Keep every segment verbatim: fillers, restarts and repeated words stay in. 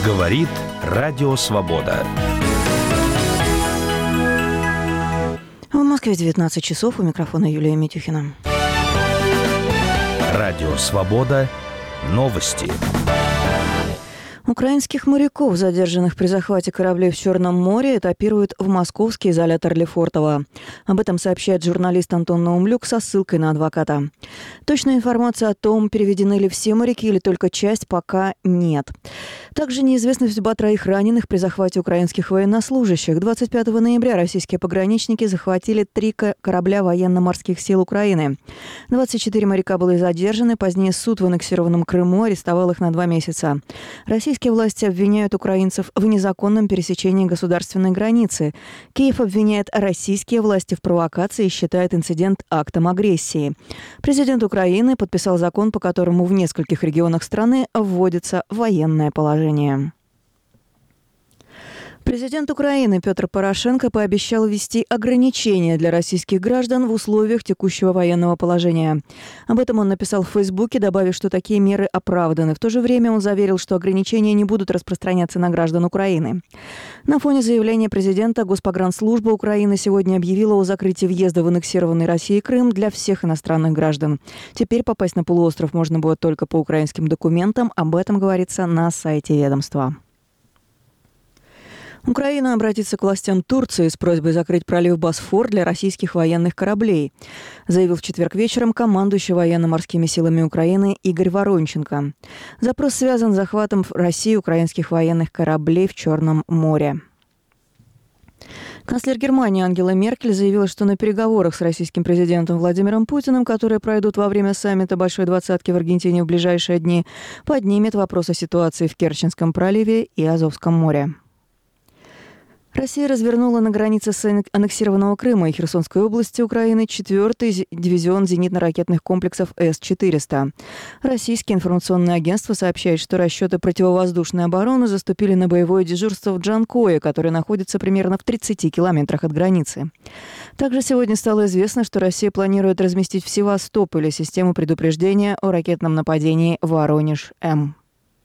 Говорит Радио Свобода. В Москве девятнадцать часов. У микрофона Юлия Митюхина. Радио Свобода. Новости. Украинских моряков, задержанных при захвате кораблей в Черном море, этапируют в московский изолятор Лефортово. Об этом сообщает журналист Антон Наумлюк со ссылкой на адвоката. Точная информация о том, переведены ли все моряки или только часть, пока нет. Также неизвестна судьба троих раненых при захвате украинских военнослужащих. двадцать пятого ноября российские пограничники захватили три корабля военно-морских сил Украины. двадцать четыре моряка были задержаны. Позднее суд в аннексированном Крыму арестовал их на два месяца. Российские власти обвиняют украинцев в незаконном пересечении государственной границы. Киев обвиняет российские власти в провокации и считает инцидент актом агрессии. Президент Украины подписал закон, по которому в нескольких регионах страны вводится военное положение. Президент Украины Петр Порошенко пообещал ввести ограничения для российских граждан в условиях текущего военного положения. Об этом он написал в Фейсбуке, добавив, что такие меры оправданы. В то же время он заверил, что ограничения не будут распространяться на граждан Украины. На фоне заявления президента Госпогранслужба Украины сегодня объявила о закрытии въезда в аннексированный Россией Крым для всех иностранных граждан. Теперь попасть на полуостров можно будет только по украинским документам. Об этом говорится на сайте ведомства. Украина обратится к властям Турции с просьбой закрыть пролив Босфор для российских военных кораблей, заявил в четверг вечером командующий военно-морскими силами Украины Игорь Воронченко. Запрос связан с захватом в России украинских военных кораблей в Черном море. Канцлер Германии Ангела Меркель заявила, что на переговорах с российским президентом Владимиром Путиным, которые пройдут во время саммита Большой Двадцатки в Аргентине в ближайшие дни, поднимет вопрос о ситуации в Керченском проливе и Азовском море. Россия развернула на границе с аннексированного Крыма и Херсонской области Украины четвертый дивизион зенитно-ракетных комплексов эс четыреста. Российские информационные агентства сообщают, что расчеты противовоздушной обороны заступили на боевое дежурство в Джанкое, которое находится примерно в тридцати километрах от границы. Также сегодня стало известно, что Россия планирует разместить в Севастополе систему предупреждения о ракетном нападении «Воронеж-М».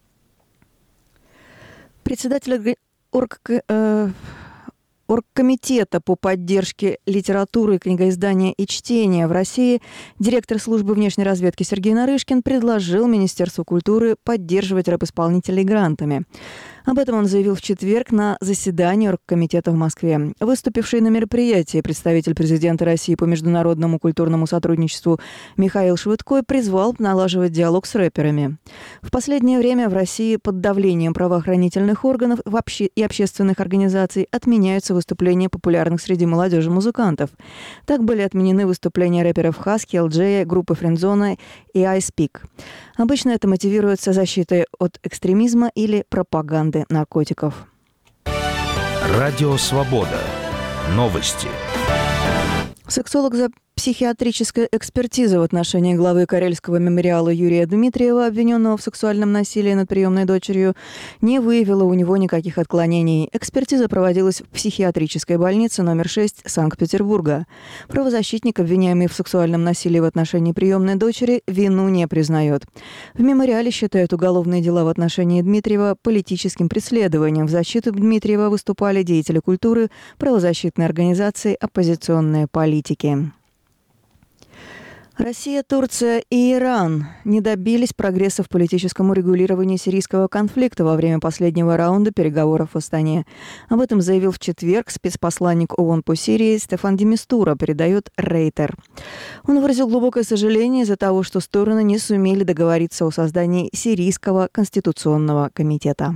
Председатель Орг, э, Оргкомитета по поддержке литературы, книгоиздания и чтения в России, директор службы внешней разведки Сергей Нарышкин предложил Министерству культуры поддерживать рэп-исполнителей грантами. Об этом он заявил в четверг на заседании Оргкомитета в Москве. Выступивший на мероприятии представитель президента России по международному культурному сотрудничеству Михаил Швыдкой призвал налаживать диалог с рэперами. В последнее время в России под давлением правоохранительных органов и общественных организаций отменяются выступления популярных среди молодежи музыкантов. Так были отменены выступления рэперов Хаски, Элджея, группы Френдзона и iSpeak. Обычно это мотивируется защитой от экстремизма или пропаганды наркотиков. Радио Свобода. Новости. Сексолог за психиатрическая экспертиза в отношении главы Карельского мемориала Юрия Дмитриева, обвиненного в сексуальном насилии над приемной дочерью, не выявила у него никаких отклонений. Экспертиза проводилась в психиатрической больнице номер шесть Санкт-Петербурга. Правозащитник, обвиняемый в сексуальном насилии в отношении приемной дочери, вину не признает. В мемориале считают уголовные дела в отношении Дмитриева политическим преследованием. В защиту Дмитриева выступали деятели культуры, правозащитные организации, оппозиционные политики. Россия, Турция и Иран не добились прогресса в политическом урегулировании сирийского конфликта во время последнего раунда переговоров в Астане. Об этом заявил в четверг спецпосланник ООН по Сирии Стефан де Мистура, передает Рейтер. Он выразил глубокое сожаление из-за того, что стороны не сумели договориться о создании Сирийского конституционного комитета.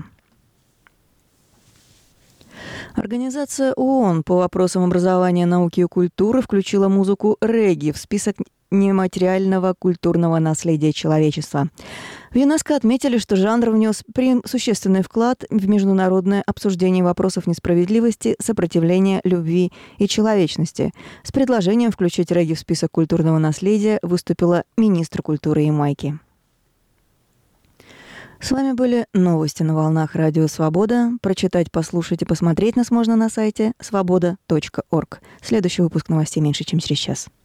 Организация ООН по вопросам образования, науки и культуры включила музыку регги в список нематериального культурного наследия человечества. В ЮНЕСКО отметили, что жанр внес существенный вклад в международное обсуждение вопросов несправедливости, сопротивления, любви и человечности. С предложением включить регги в список культурного наследия выступила министр культуры Ямайки. С вами были новости на волнах Радио Свобода. Прочитать, послушать и посмотреть нас можно на сайте свобода точка орг. Следующий выпуск новостей меньше, чем через час.